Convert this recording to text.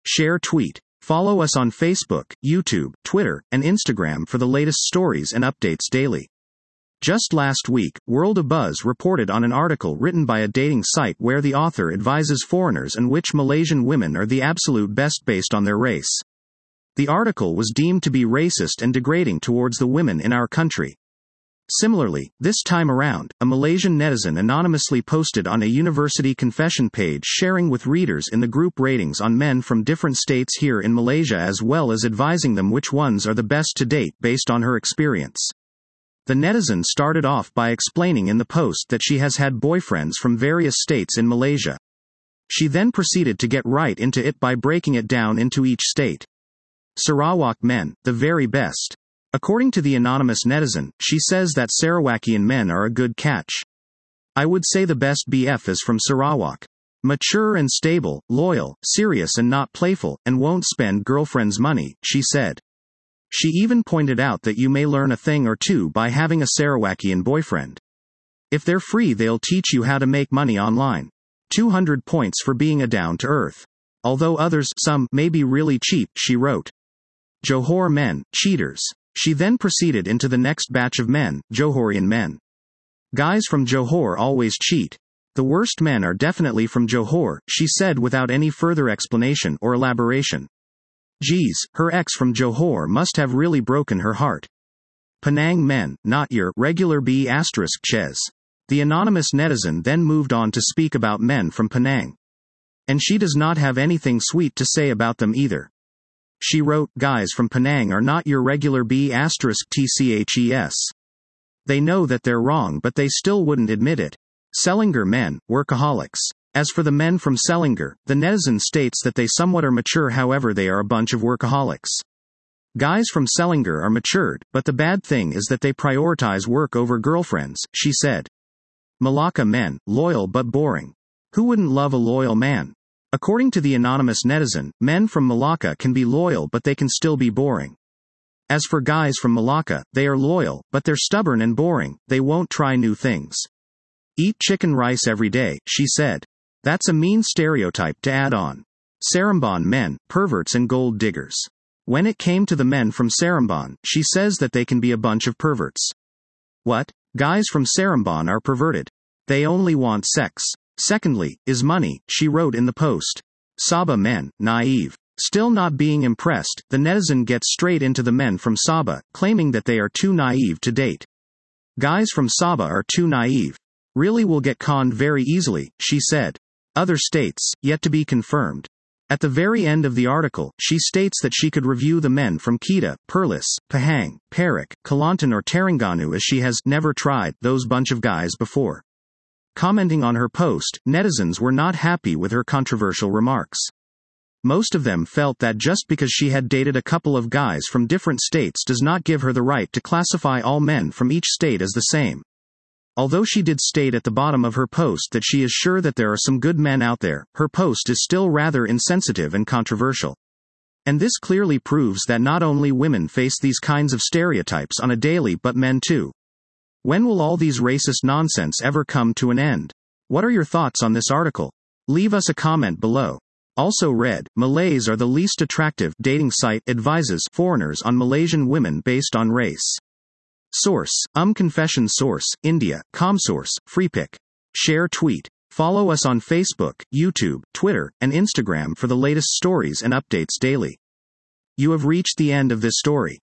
Share tweet. Follow us on Facebook, YouTube, Twitter, and Instagram for the latest stories and updates daily. Just last week, World of Buzz reported on an article written by a dating site where the author advises foreigners on which Malaysian women are the absolute best based on their race. The article was deemed to be racist and degrading towards the women in our country. Similarly, this time around, a Malaysian netizen anonymously posted on a university confession page sharing with readers in the group ratings on men from different states here in Malaysia as well as advising them which ones are the best to date based on her experience. The netizen started off by explaining in the post that she has had boyfriends from various states in Malaysia. She then proceeded to get right into it by breaking it down into each state. Sarawak men, the very best. According to the anonymous netizen, she says that Sarawakian men are a good catch. I would say the best BF is from Sarawak. Mature and stable, loyal, serious and not playful, and won't spend girlfriend's money, she said. She even pointed out that you may learn a thing or two by having a Sarawakian boyfriend. If they're free, they'll teach you how to make money online. 200 points for being a down-to-earth. Although others, some, may be really cheap, she wrote. Johor men, cheaters. She then proceeded into the next batch of men, Johorian men. Guys from Johor always cheat. The worst men are definitely from Johor, she said without any further explanation or elaboration. Geez, her ex from Johor must have really broken her heart. Penang men, not your regular B***ches. The anonymous netizen then moved on to speak about men from Penang. And she does not have anything sweet to say about them either. She wrote, guys from Penang are not your regular B***tches. They know that they're wrong but they still wouldn't admit it. Selangor men, workaholics. As for the men from Selangor, the netizen states that they somewhat are mature, however they are a bunch of workaholics. Guys from Selangor are matured, but the bad thing is that they prioritize work over girlfriends, she said. Malacca men, loyal but boring. Who wouldn't love a loyal man? According to the anonymous netizen, men from Malacca can be loyal but they can still be boring. As for guys from Malacca, they are loyal, but they're stubborn and boring, they won't try new things. Eat chicken rice every day, she said. That's a mean stereotype to add on. Seremban men, perverts and gold diggers. When it came to the men from Seremban, she says that they can be a bunch of perverts. What? Guys from Seremban are perverted. They only want sex. Secondly, is money, she wrote in the post. Sabah men, naive. Still not being impressed, the netizen gets straight into the men from Sabah, claiming that they are too naive to date. Guys from Sabah are too naive. Really will get conned very easily, she said. Other states, yet to be confirmed. At the very end of the article, she states that she could review the men from Kedah, Perlis, Pahang, Perak, Kelantan or Terengganu as she has never tried those bunch of guys before. Commenting on her post, netizens were not happy with her controversial remarks. Most of them felt that just because she had dated a couple of guys from different states does not give her the right to classify all men from each state as the same. Although she did state at the bottom of her post that she is sure that there are some good men out there, her post is still rather insensitive and controversial. And this clearly proves that not only women face these kinds of stereotypes on a daily but men too. When will all these racist nonsense ever come to an end? What are your thoughts on this article? Leave us a comment below. Also read, Malays are the least attractive dating site advises foreigners on Malaysian women based on race. Source, Confession Source, India, ComSource, FreePic. Share tweet. Follow us on Facebook, YouTube, Twitter, and Instagram for the latest stories and updates daily. You have reached the end of this story.